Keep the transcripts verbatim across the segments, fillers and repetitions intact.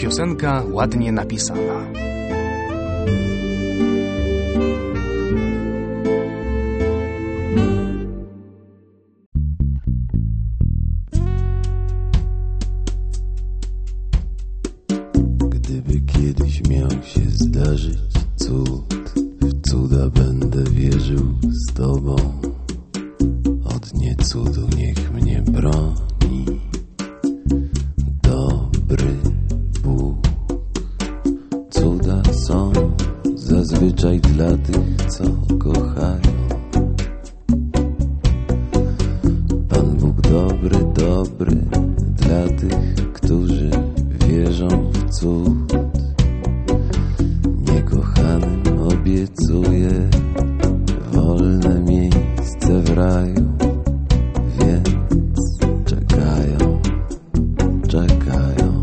piosenka ładnie napisana. Gdyby kiedyś miał się zdarzyć cud, w cuda będę wierzył z Tobą. Od niecudu niech mnie broni dobry Bóg. Cuda są zazwyczaj dla tych, co kochają. Pan Bóg dobry, dobry dla tych, którzy wierzą w cud. Niekochanym obiecuję wolne miejsce w raju, więc czekają, czekają.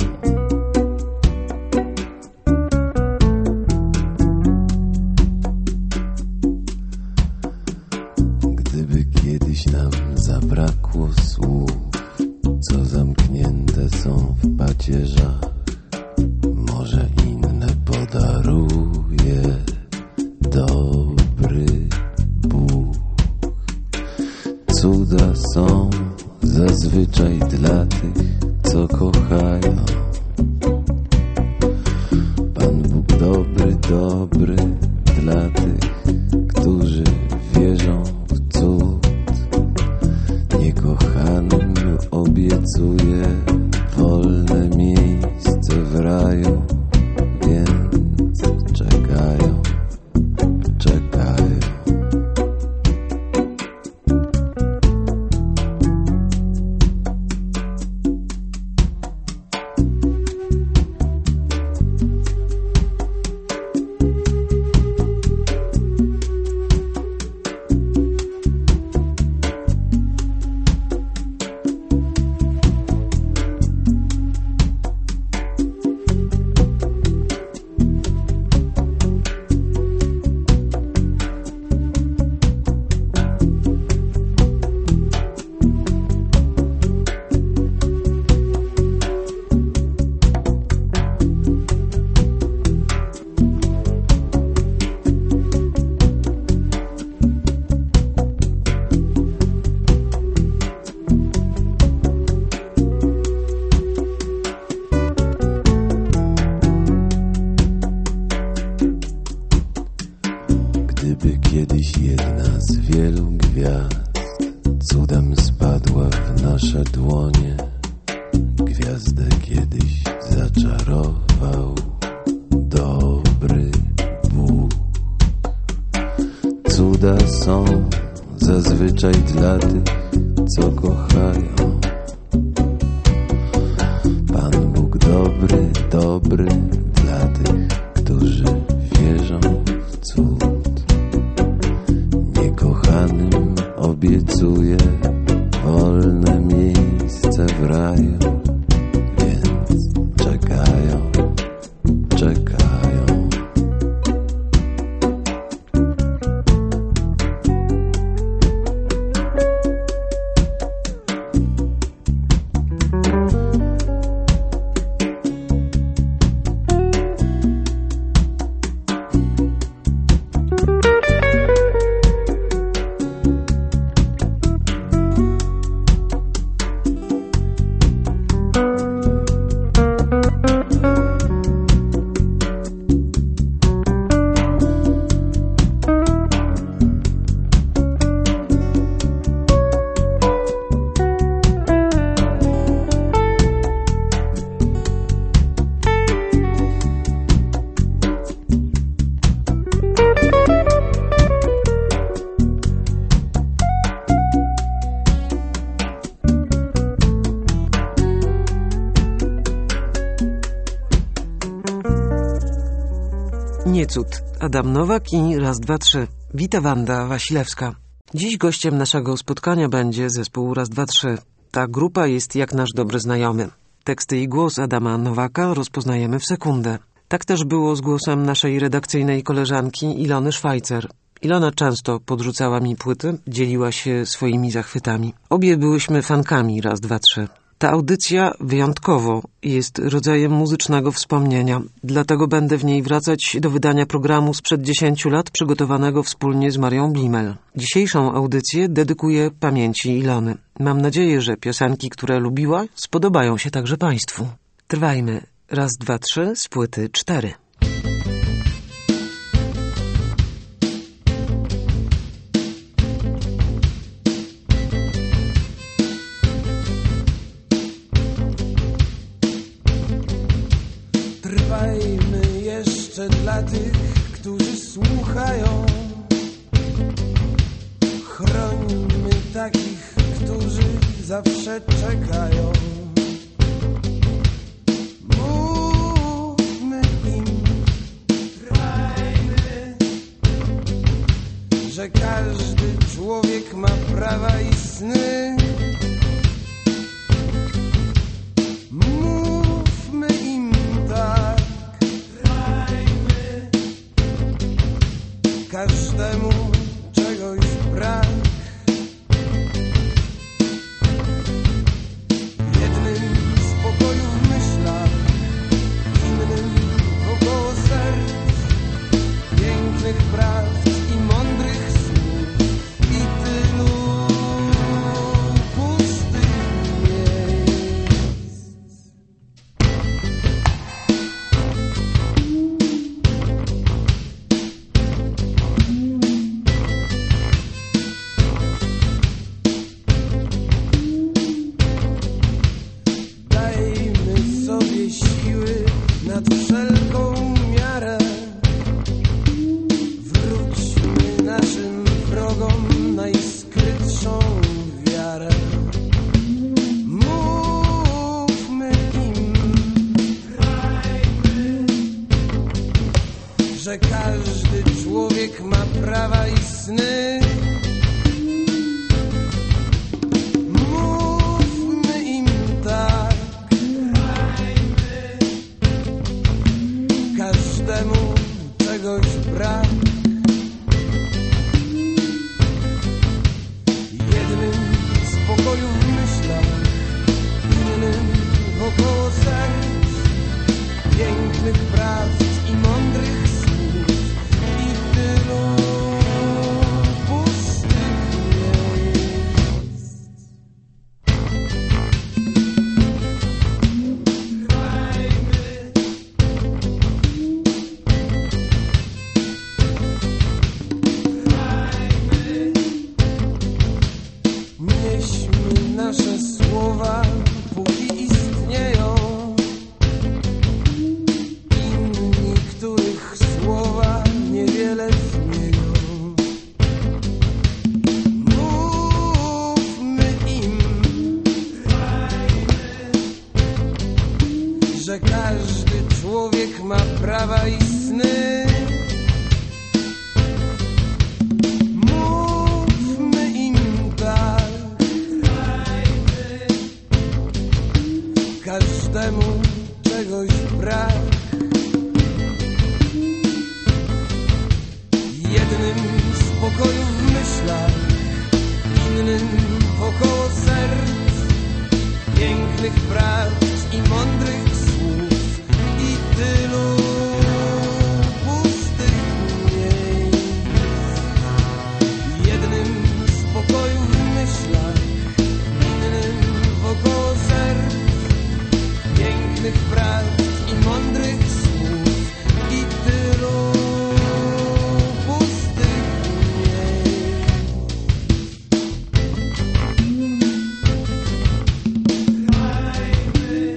Gdyby kiedyś nam zabrakło słów, co zamknięte są w pacierzach, może inne podaruje dobry Bóg. Cuda są zazwyczaj dla tych, co kochają. Pan Bóg dobry, dobry dla tych, którzy wierzą w cud. Niekochanym obiecuję wolne miejsce w raju, więc czekają, czekają. Gdyby kiedyś jedna z wielu gwiazd cudem spadła w nasze dłonie, gwiazdę kiedyś zaczarował dobry Bóg. Cuda są zazwyczaj dla tych, co kochają. Pan Bóg dobry, dobry dla tych, którzy wierzą w cud. Niekochanym obiecuję wolne miejsce w raju, więc czekają, czekają. Nie cud. Adam Nowak i raz, dwa, trzy. Wita Wanda Wasilewska. Dziś gościem naszego spotkania będzie zespół raz, dwa, trzy. Ta grupa jest jak nasz dobry znajomy. Teksty i głos Adama Nowaka rozpoznajemy w sekundę. Tak też było z głosem naszej redakcyjnej koleżanki Ilony Szwajcer. Ilona często podrzucała mi płyty, dzieliła się swoimi zachwytami. Obie byłyśmy fankami raz, dwa, trzy. Ta audycja wyjątkowo jest rodzajem muzycznego wspomnienia, dlatego będę w niej wracać do wydania programu sprzed dziesięciu lat przygotowanego wspólnie z Marią Blimel. Dzisiejszą audycję dedykuję pamięci Ilony. Mam nadzieję, że piosenki, które lubiła, spodobają się także Państwu. Trwajmy. Raz, dwa, trzy z płyty cztery. Trwajmy jeszcze dla tych, którzy słuchają. Chrońmy takich, którzy zawsze czekają. Mówmy im, trwajmy, że każdy człowiek ma prawa i sny. Mówmy im tak, trwajmy, każdemu czegoś brak. Jednym spokoju w myślach, innym wokoło serc, pięknych prawd i mądrych słów i tylu pustych miejsc. Dajmy sobie siły nad wszelką miarę. Wróćmy naszym wrogom najskrytszą wiarę. Mówmy im, trwajmy, że każdy człowiek ma prawa i sny. Mówmy im tak, trwajmy, każdemu czegoś brak. Jednym spokoju w myślach, innym wokoło serc, pięknych prawd i mądrych słów i tylu pustych miejsc. Trwajmy, trwajmy, nieśmy nasze słowa, póki istnieją. Inni, których słowa niewiele zmienią. Mówmy im, trwajmy, że każdy człowiek ma prawa i sny. Mówmy im tak, trwajmy, każdemu czegoś brak. Jednym spokoju w myślach, innym wokoło serc, pięknych prawd i mądrych słów i tylu pustych miejsc. Jednym spokoju w myślach, innym wokoło serc, pięknych prawd i mądrych słów i tylu pustych miejsc. Trwajmy,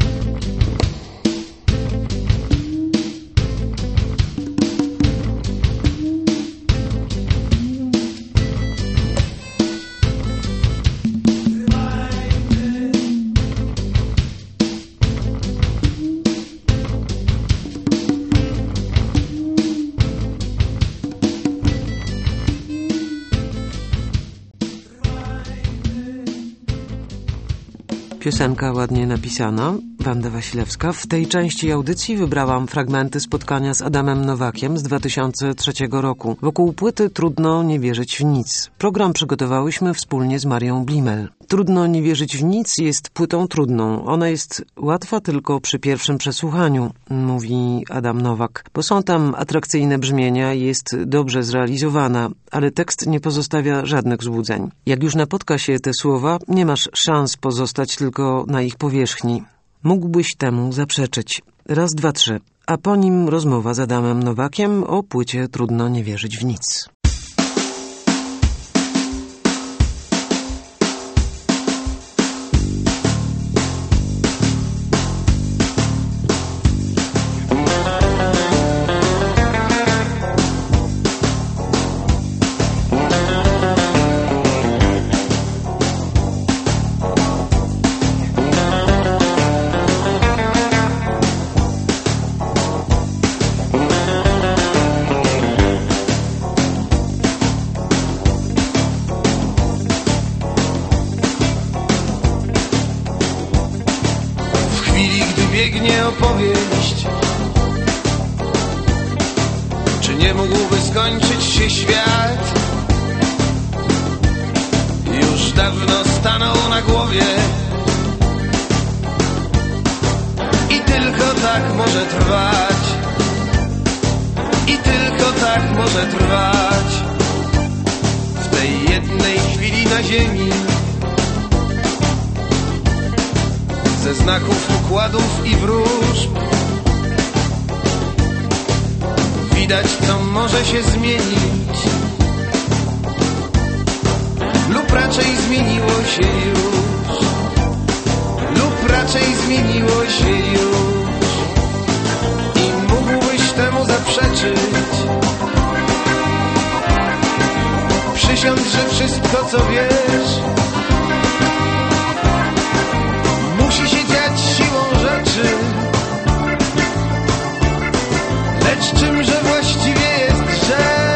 trwajmy, Piosenka ładnie napisana, Wanda Wasilewska. W tej części audycji wybrałam fragmenty spotkania z Adamem Nowakiem z dwa tysiące trzeciego roku. Wokół płyty Trudno nie wierzyć w nic. Program przygotowałyśmy wspólnie z Marią Blimel. Trudno nie wierzyć w nic jest płytą trudną. Ona jest łatwa tylko przy pierwszym przesłuchaniu, mówi Adam Nowak, bo są tam atrakcyjne brzmienia i jest dobrze zrealizowana, ale tekst nie pozostawia żadnych złudzeń. Jak już napotka się te słowa, nie masz szans pozostać tylko na ich powierzchni. Mógłbyś temu zaprzeczyć. Raz, dwa, trzy. A po nim rozmowa z Adamem Nowakiem o płycie Trudno nie wierzyć w nic. Biegnie opowieść, czy nie mógłby skończyć się świat? Już dawno stanął na głowie i tylko tak może trwać, i tylko tak może trwać. W tej jednej chwili na ziemi, ze znaków, układów i wróżb, widać, co może się zmienić, lub raczej zmieniło się już, lub raczej zmieniło się już. I mógłbyś temu zaprzeczyć, przysiąc, że wszystko, co wiesz, musi się dziać siłą rzeczy. Lecz czymże właściwie jest rzecz?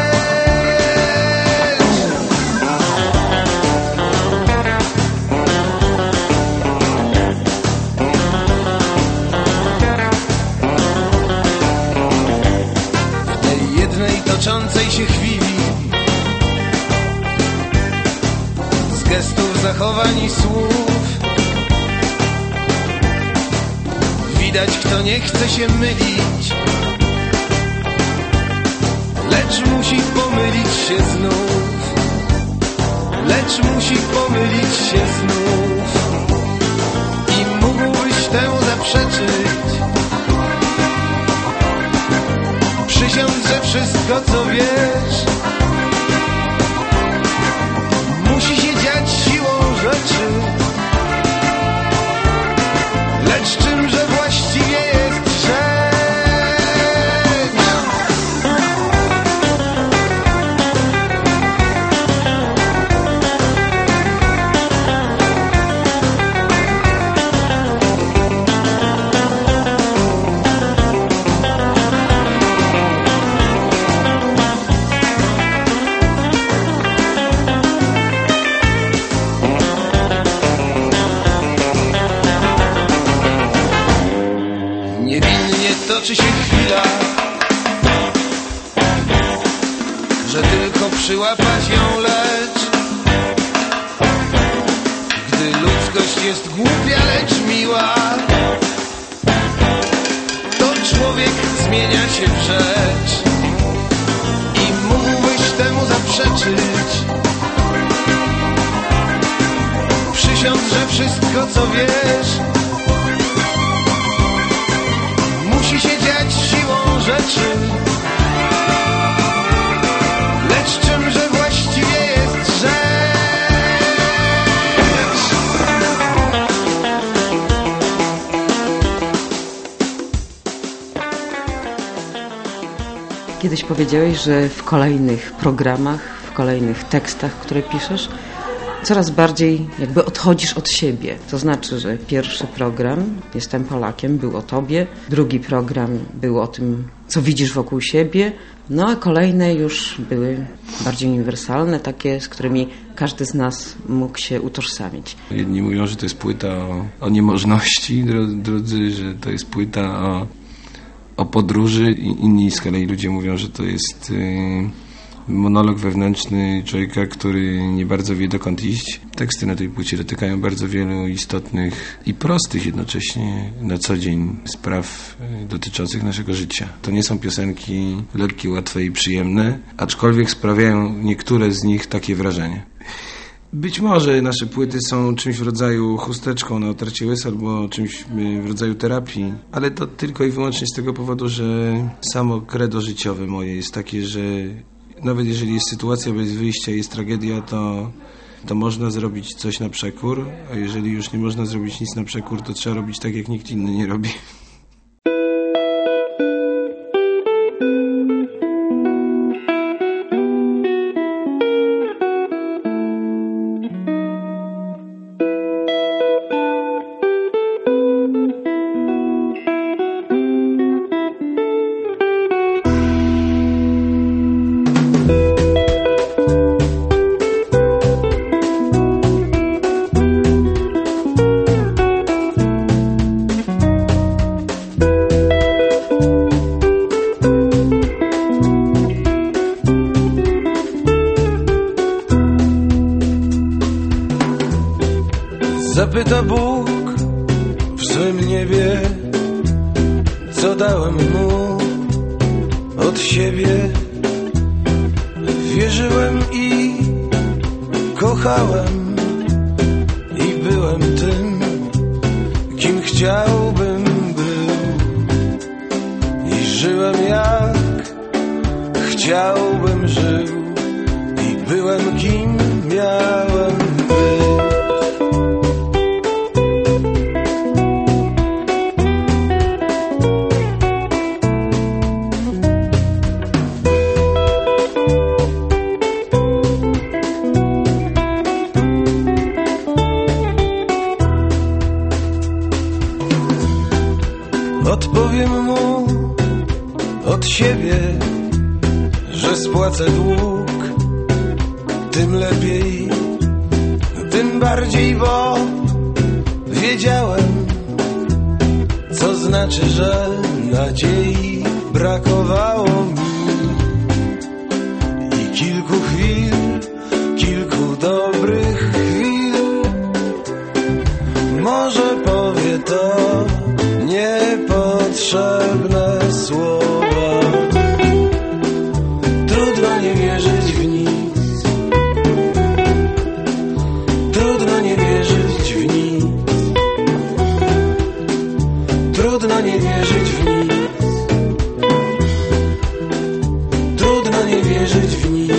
W tej jednej toczącej się chwili, z gestów, zachowań i słów, widać, kto nie chce się mylić, lecz musi pomylić się znów, lecz musi pomylić się znów. I mógłbyś temu zaprzeczyć, przysiąc, że wszystko, co wiesz, musi się dziać siłą rzeczy. Lecz czymże właściwie jest rzecz? Toczy się chwila, że tylko przyłapać ją, lecz gdy ludzkość jest głupia, lecz miła, to człowiek zmienia się w rzecz. I mógłbyś temu zaprzeczyć, przysiąc, że wszystko, co wiesz, musi się dziać siłą rzeczy. Lecz czymże właściwie jest rzecz? Kiedyś powiedziałeś, że w kolejnych programach, w kolejnych tekstach, które piszesz, coraz bardziej jakby odchodzisz od siebie. To znaczy, że pierwszy program, Jestem Polakiem, był o tobie, drugi program był o tym, co widzisz wokół siebie, no a kolejne już były bardziej uniwersalne, takie, z którymi każdy z nas mógł się utożsamić. Jedni mówią, że to jest płyta o, o niemożności, drudzy, że to jest płyta o, o podróży, i inni z kolei ludzie mówią, że to jest yy, monolog wewnętrzny człowieka, który nie bardzo wie, dokąd iść. Teksty na tej płycie dotykają bardzo wielu istotnych i prostych jednocześnie na co dzień spraw dotyczących naszego życia. To nie są piosenki lekkie, łatwe i przyjemne, aczkolwiek sprawiają niektóre z nich takie wrażenie. Być może nasze płyty są czymś w rodzaju chusteczką na otarcie łez albo czymś w rodzaju terapii, ale to tylko i wyłącznie z tego powodu, że samo credo życiowe moje jest takie, że nawet jeżeli jest sytuacja bez wyjścia, jest tragedia, to, to można zrobić coś na przekór, a jeżeli już nie można zrobić nic na przekór, to trzeba robić tak, jak nikt inny nie robi. Zapyta Bóg w swym niebie, co dałem mu od siebie. Wierzyłem i kochałem i byłem tym, kim chciałbym był. I żyłem jak chciałbym żył i byłem kim miałem być. Odpowiem mu od siebie, że spłacę dług, tym lepiej, tym bardziej, bo wiedziałem, co znaczy, że nadziei brakowało mi. I kilku chwil, kilku dobrych chwil, może powie to niepotrzebne słowa. Trudno nie wierzyć w nic, trudno nie wierzyć w nic, trudno nie wierzyć w nic, trudno nie wierzyć w nic.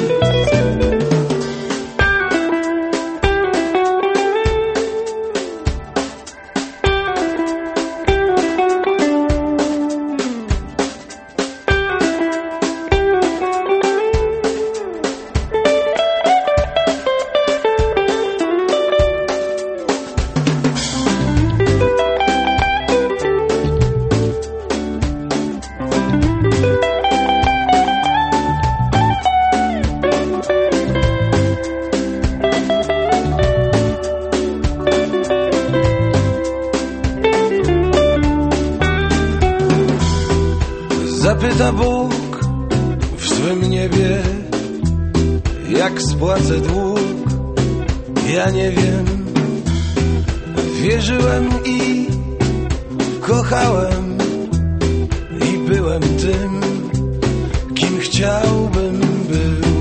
Zapyta Bóg w swym niebie, jak spłacę dług. Ja nie wiem, wierzyłem i kochałem i byłem tym, kim chciałbym był.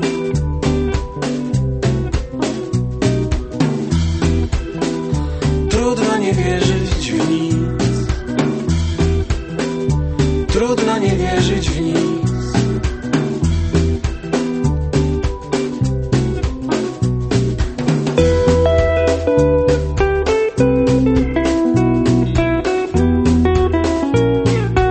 Trudno nie wierzyć w nic, trudno nie wierzyć w nic.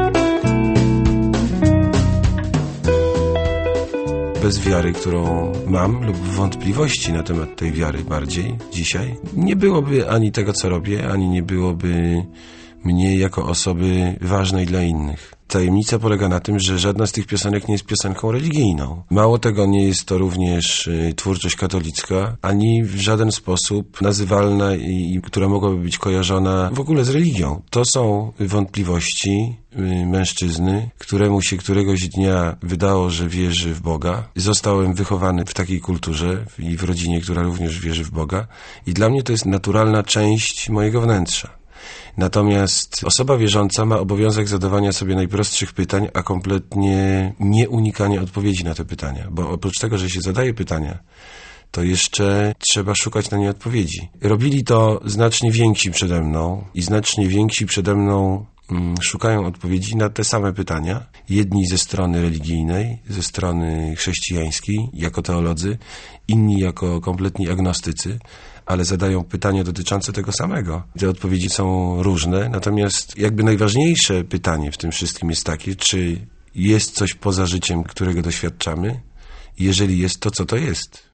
Bez wiary, którą mam lub wątpliwości na temat tej wiary bardziej dzisiaj, nie byłoby ani tego, co robię, ani nie byłoby mnie jako osoby ważnej dla innych. Tajemnica polega na tym, że żadna z tych piosenek nie jest piosenką religijną. Mało tego, nie jest to również y, twórczość katolicka, ani w żaden sposób nazywalna i, i która mogłaby być kojarzona w ogóle z religią. To są wątpliwości y, mężczyzny, któremu się któregoś dnia wydało, że wierzy w Boga. Zostałem wychowany w takiej kulturze i w rodzinie, która również wierzy w Boga. I dla mnie to jest naturalna część mojego wnętrza. Natomiast osoba wierząca ma obowiązek zadawania sobie najprostszych pytań, a kompletnie nie unikania odpowiedzi na te pytania. Bo oprócz tego, że się zadaje pytania, to jeszcze trzeba szukać na nie odpowiedzi. Robili to znacznie więksi przede mną i znacznie więksi przede mną mm, szukają odpowiedzi na te same pytania. Jedni ze strony religijnej, ze strony chrześcijańskiej, jako teolodzy, inni jako kompletni agnostycy, ale zadają pytania dotyczące tego samego. Te odpowiedzi są różne, natomiast jakby najważniejsze pytanie w tym wszystkim jest takie, czy jest coś poza życiem, którego doświadczamy? Jeżeli jest, to co to jest?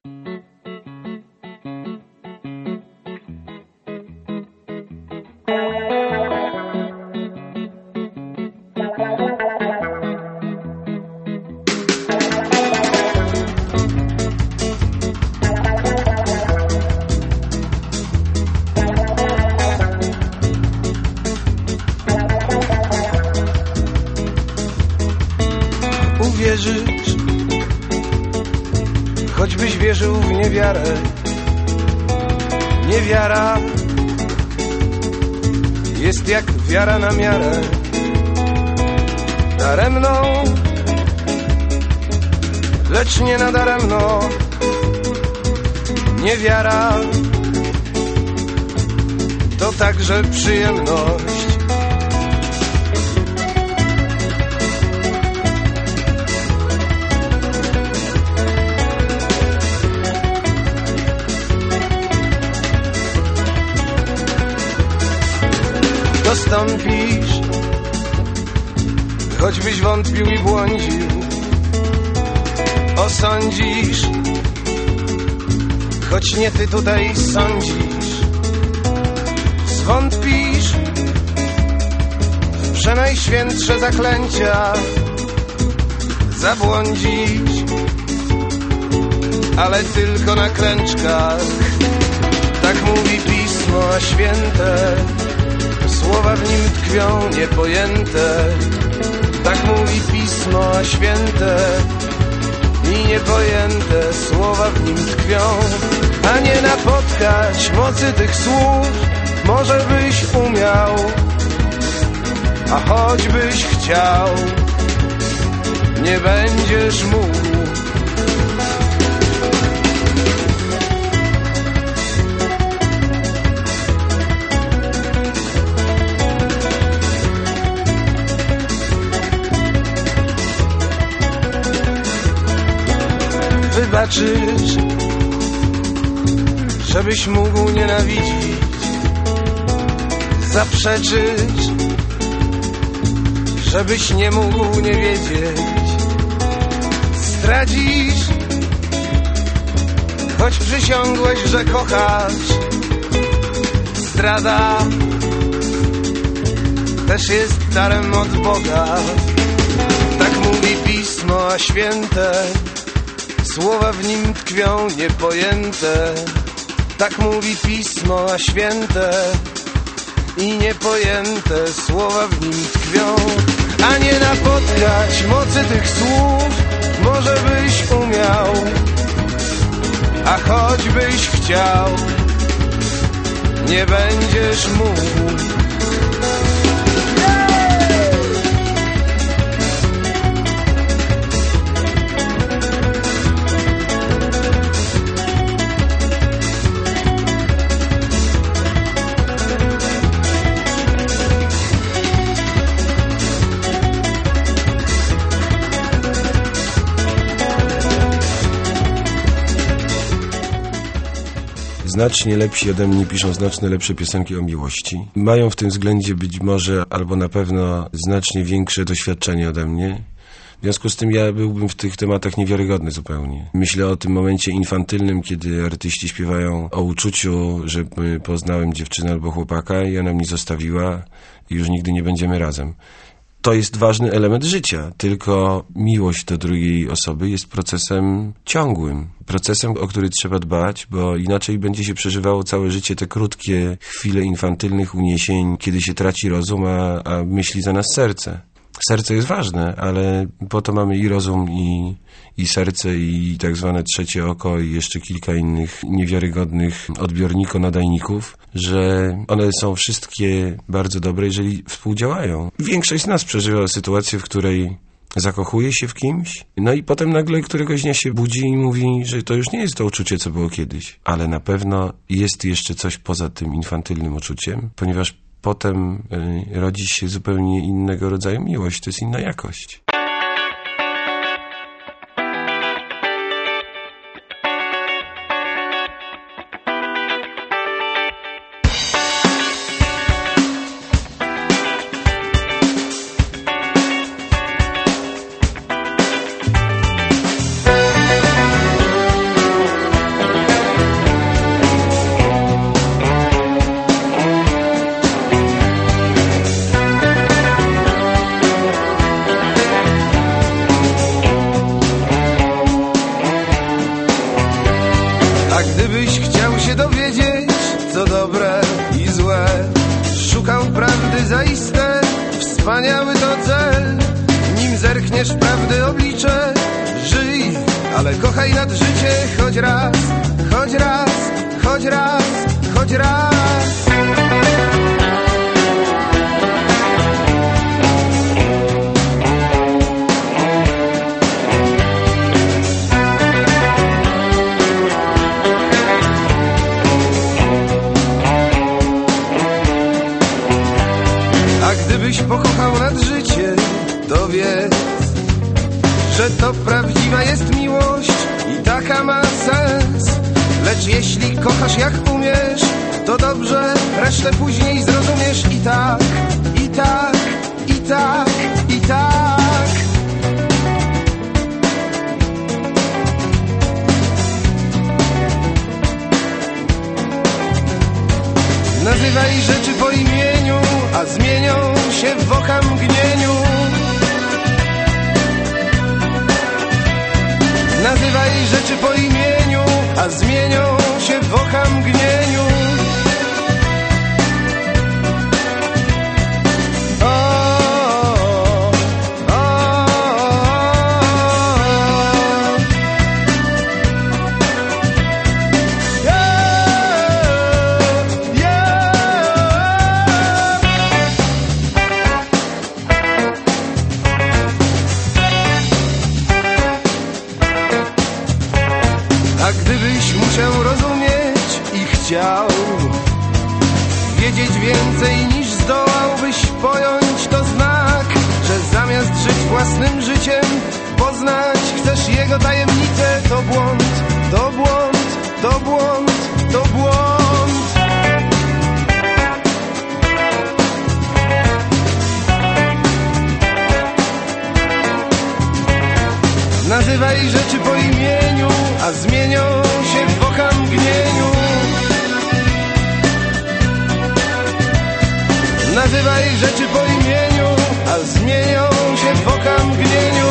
Uwierzysz, choćbyś wierzył w niewiarę. Niewiara jest jak wiara na miarę. Daremną, lecz nie nadaremno. Niewiara to także przyjemność. Dostąpisz, choćbyś wątpił i błądził. Osądzisz, choć nie ty tutaj sądzisz. Zwątpisz w przenajświętsze zaklęcia. Zabłądzisz, ale tylko na klęczkach. Tak mówi Pismo Święte. Słowa w nim tkwią niepojęte. Tak mówi Pismo Święte. I niepojęte słowa w nim tkwią. A nie napotkać mocy tych słów może byś umiał, a choćbyś chciał, nie będziesz mógł. Wybaczysz, żebyś mógł nienawidzić. Zaprzeczysz, żebyś nie mógł nie wiedzieć. Zdradzisz, choć przysiągłeś, że kochasz. Zdrada też jest darem od Boga. Tak mówi Pismo Święte. Słowa w nim tkwią niepojęte. Tak mówi Pismo Święte. I niepojęte słowa w nim tkwią. A nie napotkać mocy tych słów może byś umiał, a choćbyś chciał, nie będziesz mógł. Znacznie lepsi ode mnie piszą znacznie lepsze piosenki o miłości. Mają w tym względzie być może albo na pewno znacznie większe doświadczenie ode mnie. W związku z tym ja byłbym w tych tematach niewiarygodny zupełnie. Myślę o tym momencie infantylnym, kiedy artyści śpiewają o uczuciu, że poznałem dziewczynę albo chłopaka i ona mnie zostawiła i już nigdy nie będziemy razem. To jest ważny element życia, tylko miłość do drugiej osoby jest procesem ciągłym. Procesem, o który trzeba dbać, bo inaczej będzie się przeżywało całe życie te krótkie chwile infantylnych uniesień, kiedy się traci rozum, a, a myśli za nas serce. Serce jest ważne, ale po to mamy i rozum, i, i serce, i tak zwane trzecie oko, i jeszcze kilka innych niewiarygodnych odbiorniko-nadajników, że one są wszystkie bardzo dobre, jeżeli współdziałają. Większość z nas przeżywa sytuację, w której zakochuje się w kimś, no i potem nagle któregoś dnia się budzi i mówi, że to już nie jest to uczucie, co było kiedyś. Ale na pewno jest jeszcze coś poza tym infantylnym uczuciem, ponieważ potem y, rodzi się zupełnie innego rodzaju miłość, to jest inna jakość. Zaiste wspaniały to cel, nim zerkniesz prawdy oblicze. Żyj, ale kochaj nad życie, choć raz, choć raz, choć raz, choć raz. Gdybyś pokochał nad życie, to wiedz, że to prawdziwa jest miłość i taka ma sens. Lecz jeśli kochasz jak umiesz, to dobrze, resztę później zrozumiesz. I tak, i tak, i tak, i tak. Nazywaj rzeczy po imieniu, a zmienią się w oka mgnieniu. Nazywaj rzeczy po imieniu, a zmienią się w oka mgnieniu. A gdybyś musiał rozumieć i chciał wiedzieć więcej niż zdołałbyś pojąć, to znak, że zamiast żyć własnym życiem, poznać chcesz jego tajemnicę. To błąd, to błąd, to błąd, to błąd. Nazywaj rzeczy po imieniu, a zmienią się w oka mgnieniu. Nazywaj rzeczy po imieniu, a zmienią się w oka mgnieniu.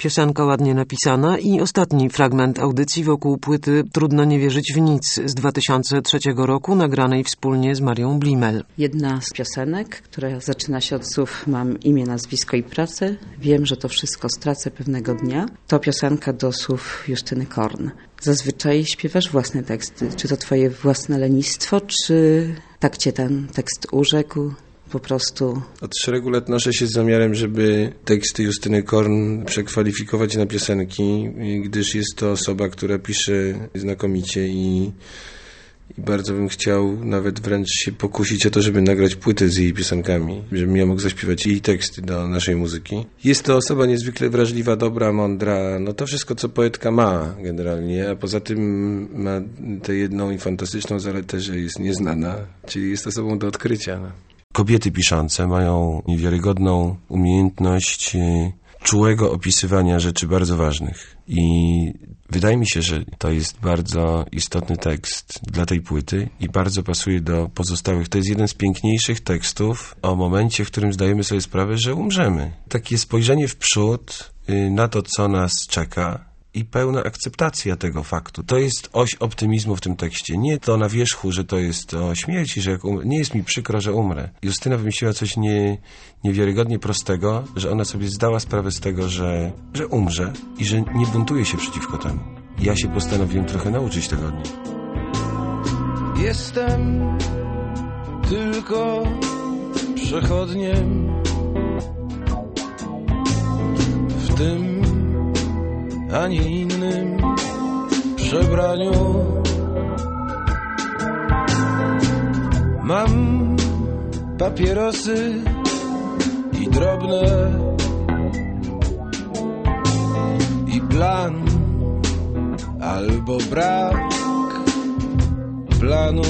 piosenka ładnie napisana i ostatni fragment audycji wokół płyty Trudno nie wierzyć w nic z dwa tysiące trzeciego roku, nagranej wspólnie z Marią Blimel. Jedna z piosenek, która zaczyna się od słów mam imię, nazwisko i pracę, wiem, że to wszystko stracę pewnego dnia, to piosenka do słów Justyny Korn. Zazwyczaj śpiewasz własne teksty. Czy to twoje własne lenistwo, czy tak cię ten tekst urzekł? Po prostu... Od szeregu lat noszę się z zamiarem, żeby teksty Justyny Korn przekwalifikować na piosenki, gdyż jest to osoba, która pisze znakomicie i, i bardzo bym chciał nawet wręcz się pokusić o to, żeby nagrać płytę z jej piosenkami, żebym ja mógł zaśpiewać jej teksty do naszej muzyki. Jest to osoba niezwykle wrażliwa, dobra, mądra, no to wszystko, co poetka ma generalnie, a poza tym ma tę jedną i fantastyczną zaletę, że jest nieznana, czyli jest osobą do odkrycia. No. Kobiety piszące mają niewiarygodną umiejętność czułego opisywania rzeczy bardzo ważnych i wydaje mi się, że to jest bardzo istotny tekst dla tej płyty i bardzo pasuje do pozostałych. To jest jeden z piękniejszych tekstów o momencie, w którym zdajemy sobie sprawę, że umrzemy. Takie spojrzenie w przód na to, co nas czeka i pełna akceptacja tego faktu. To jest oś optymizmu w tym tekście. Nie to na wierzchu, że to jest o śmierci, że jak umrę. Nie jest mi przykro, że umrę. Justyna wymyśliła coś nie, niewiarygodnie prostego, że ona sobie zdała sprawę z tego, że, że umrze i że nie buntuje się przeciwko temu. Ja się postanowiłem trochę nauczyć tego od niej. Jestem tylko przechodniem w tym a nie innym przebraniu. Mam papierosy i drobne i plan albo brak planu.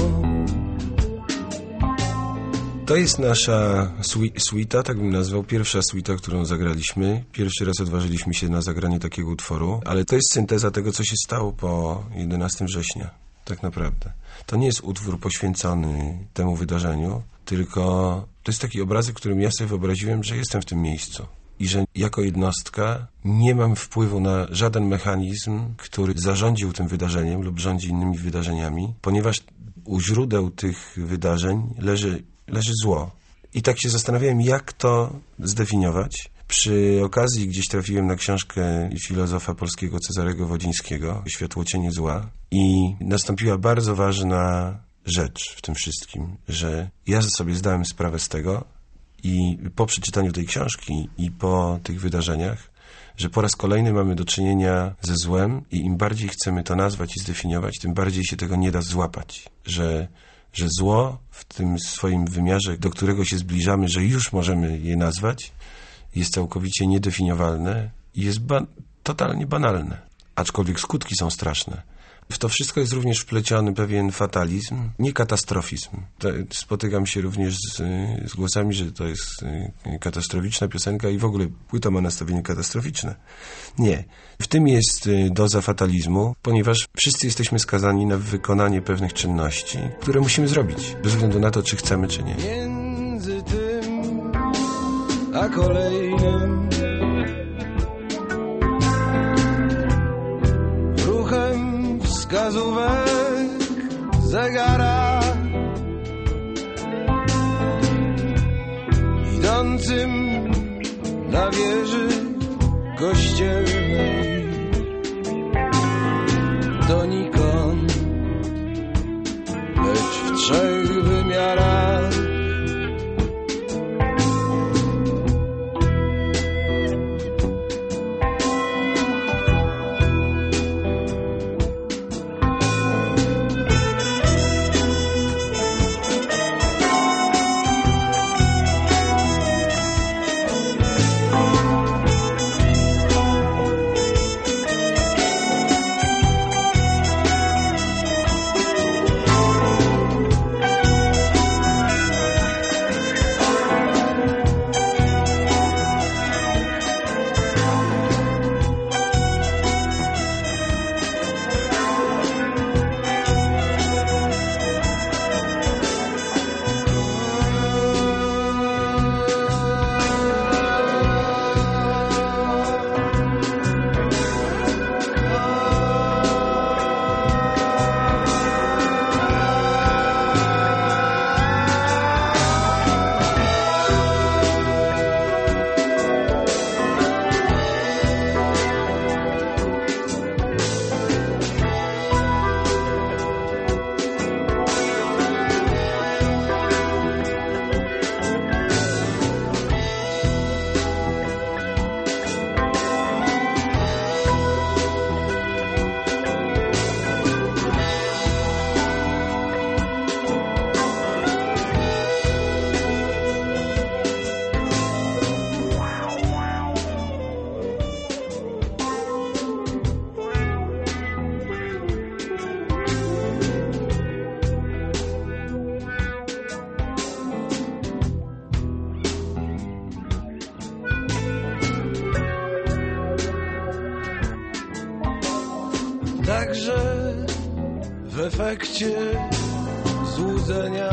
To jest nasza suita, tak bym nazwał, pierwsza suita, którą zagraliśmy. Pierwszy raz odważyliśmy się na zagranie takiego utworu, ale to jest synteza tego, co się stało po jedenastego września, tak naprawdę. To nie jest utwór poświęcony temu wydarzeniu, tylko to jest taki obrazek, którym ja sobie wyobraziłem, że jestem w tym miejscu i że jako jednostka nie mam wpływu na żaden mechanizm, który zarządził tym wydarzeniem lub rządzi innymi wydarzeniami, ponieważ u źródeł tych wydarzeń leży leży zło. I tak się zastanawiałem, jak to zdefiniować. Przy okazji gdzieś trafiłem na książkę filozofa polskiego Cezarego Wodzińskiego, Światłocienie zła, i nastąpiła bardzo ważna rzecz w tym wszystkim, że ja sobie zdałem sprawę z tego i po przeczytaniu tej książki i po tych wydarzeniach, że po raz kolejny mamy do czynienia ze złem i im bardziej chcemy to nazwać i zdefiniować, tym bardziej się tego nie da złapać. Że że zło w tym swoim wymiarze, do którego się zbliżamy, że już możemy je nazwać, jest całkowicie niedefiniowalne i jest ba- totalnie banalne, aczkolwiek skutki są straszne. W to wszystko jest również wpleciony pewien fatalizm, nie katastrofizm. To, spotykam się również z, z głosami, że to jest katastroficzna piosenka i w ogóle płyta ma nastawienie katastroficzne. Nie. W tym jest doza fatalizmu, ponieważ wszyscy jesteśmy skazani na wykonanie pewnych czynności, które musimy zrobić, bez względu na to, czy chcemy, czy nie. Między tym a kolejnym ruchem wskazówek zegara idącym na wieży kościelnej donikąd, lecz w trzech wymiarach. Także w efekcie złudzenia,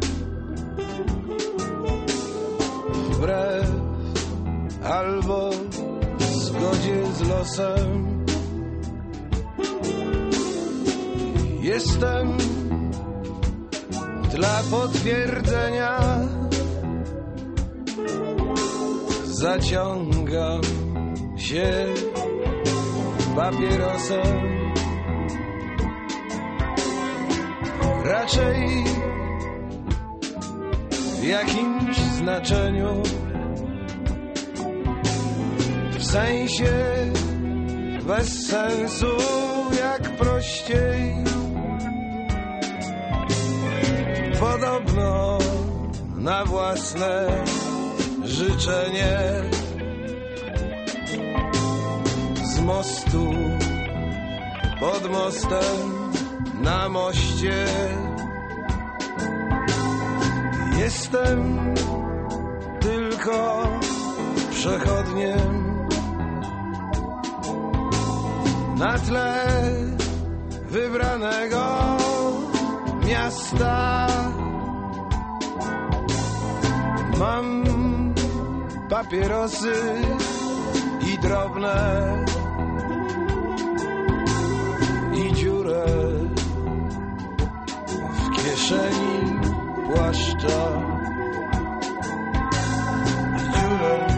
wbrew albo w zgodzie z losem, jestem dla potwierdzenia, zaciągam się papierosem. Raczej w jakimś znaczeniu, w sensie bez sensu, jak prościej. Podobno na własne życzenie z mostu pod mostem na moście jestem tylko przechodniem na tle wybranego miasta. Mam papierosy i drobne i dziurę w kieszeni płaszcza. I dziurę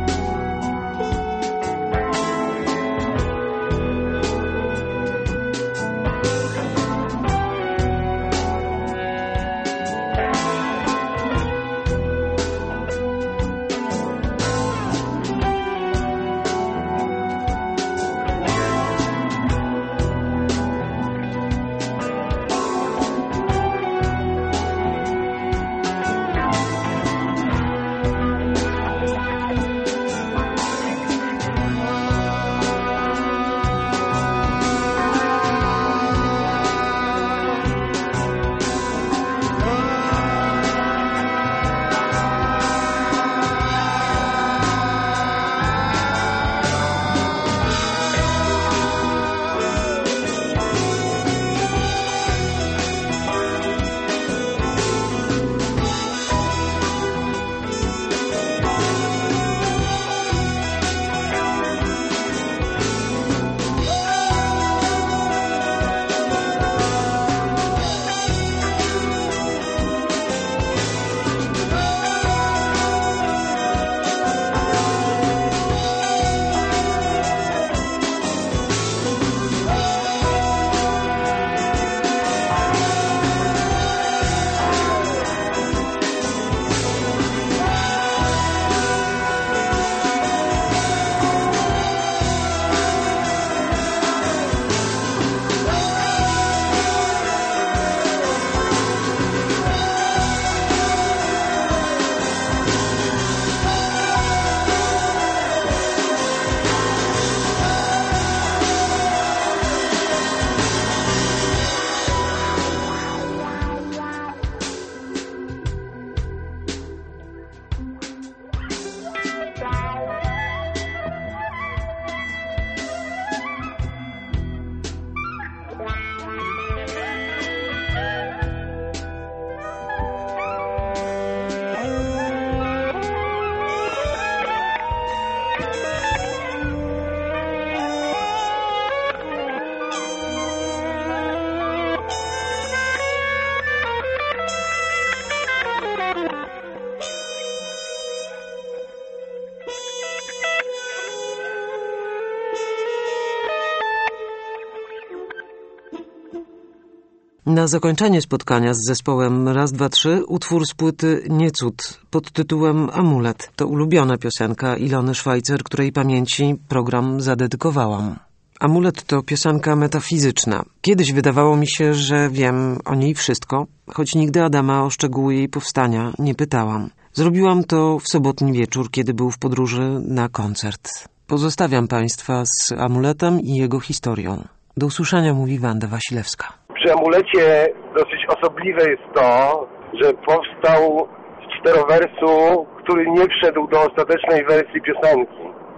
Na zakończenie spotkania z zespołem Raz, dwa, trzy utwór z płyty Nie cud pod tytułem Amulet. To ulubiona piosenka Ilony Szwajcer, której pamięci program zadedykowałam. Amulet to piosenka metafizyczna. Kiedyś wydawało mi się, że wiem o niej wszystko, choć nigdy Adama o szczegóły jej powstania nie pytałam. Zrobiłam to w sobotni wieczór, kiedy był w podróży na koncert. Pozostawiam Państwa z Amuletem i jego historią. Do usłyszenia, mówi Wanda Wasilewska. Przy Amulecie dosyć osobliwe jest to, że powstał z czterowersu, który nie wszedł do ostatecznej wersji piosenki.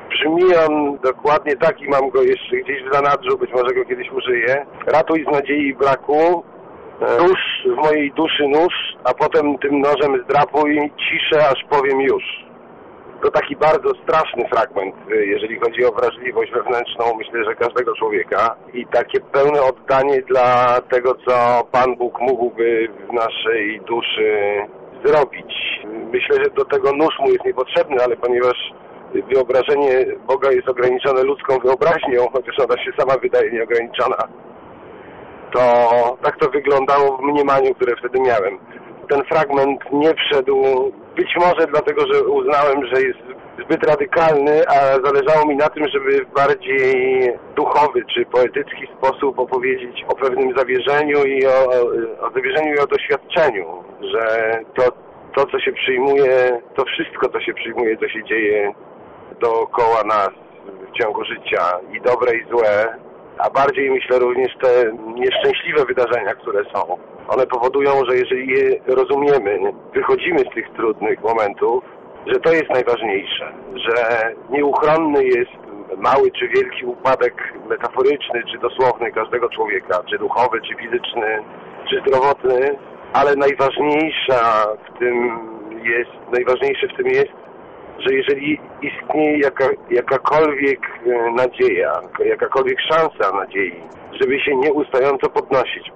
Brzmi on dokładnie tak i mam go jeszcze gdzieś w zanadrzu, być może go kiedyś użyję. Ratuj z nadziei i braku, nóż w mojej duszy nóż, a potem tym nożem zdrapuj ciszę, aż powiem już. To taki bardzo straszny fragment, jeżeli chodzi o wrażliwość wewnętrzną, myślę, że każdego człowieka i takie pełne oddanie dla tego, co Pan Bóg mógłby w naszej duszy zrobić. Myślę, że do tego nóż mu jest niepotrzebny, ale ponieważ wyobrażenie Boga jest ograniczone ludzką wyobraźnią, chociaż ona się sama wydaje nieograniczona, to tak to wyglądało w mniemaniu, które wtedy miałem. Ten fragment nie wszedł, być może dlatego, że uznałem, że jest zbyt radykalny, a zależało mi na tym, żeby w bardziej duchowy czy poetycki sposób opowiedzieć o pewnym zawierzeniu i o, o zawierzeniu i o doświadczeniu, że to, to, co się przyjmuje, to wszystko, co się przyjmuje, co się dzieje dookoła nas w ciągu życia, i dobre, i złe, a bardziej myślę również te nieszczęśliwe wydarzenia, które są. One powodują, że jeżeli je rozumiemy, wychodzimy z tych trudnych momentów, że to jest najważniejsze, że nieuchronny jest mały czy wielki upadek metaforyczny czy dosłowny każdego człowieka, czy duchowy, czy fizyczny, czy zdrowotny, ale najważniejsza w tym jest, najważniejsze w tym jest, że jeżeli istnieje jaka, jakakolwiek nadzieja, jakakolwiek szansa nadziei, żeby się nieustająco podnosić.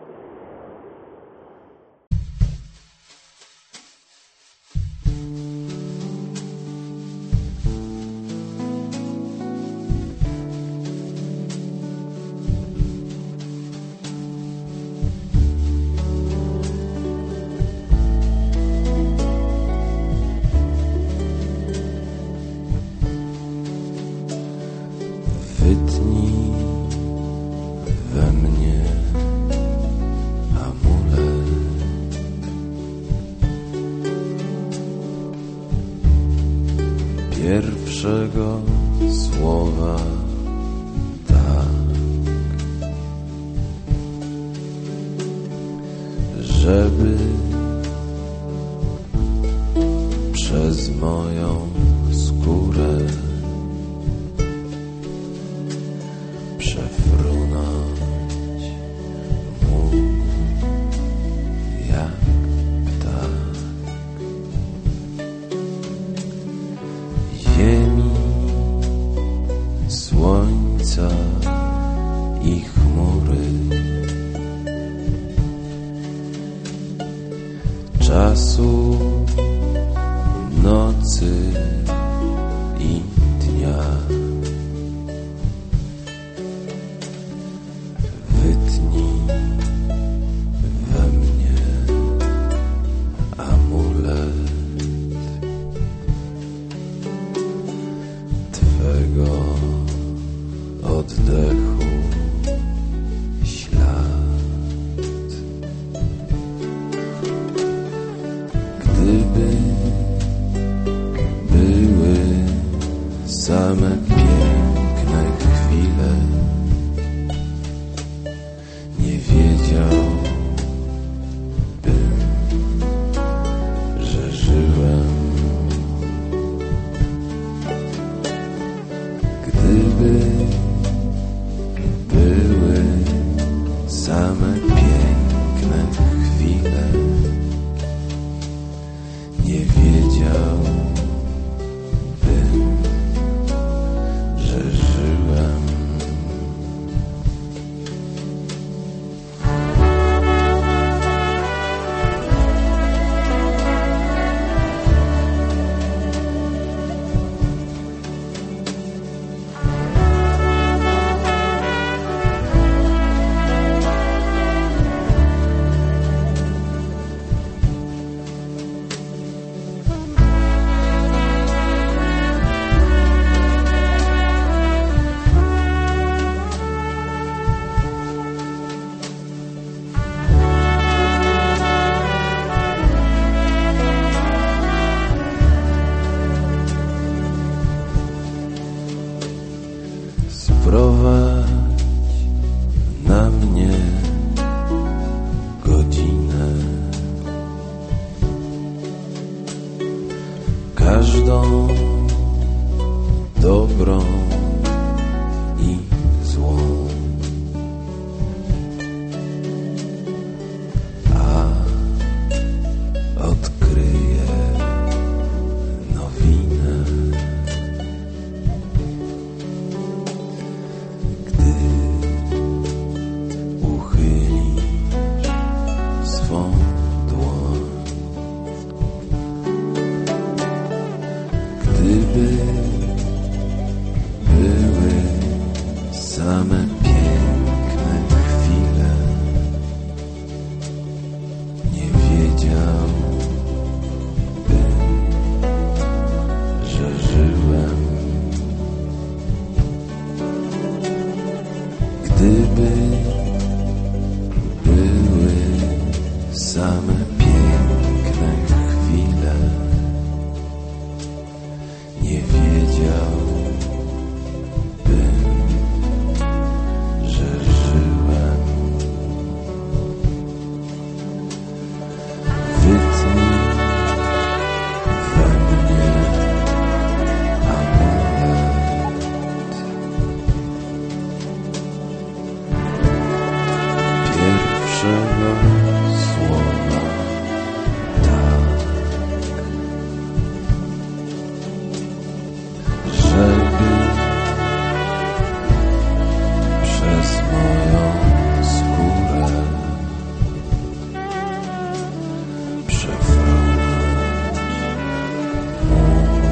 Wytnij we mnie amulet. Pierwszego słowa tak, żeby przez moją skórę przefrunąć mógł jak ptak. Ziemi, słońca i chmury, czasu, nocy i dnia. Wytnij we mnie amulet Twego oddechu ślad. Gdy Gdyby były same piękne chwile, nie wiedziałbym, że żyłem. Wytnij we mnie amulet. Pierwszego słowa tak, żeby przez moją skórę przefrunąć mógł.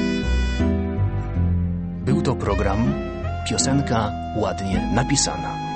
Był to program Piosenka ładnie napisana.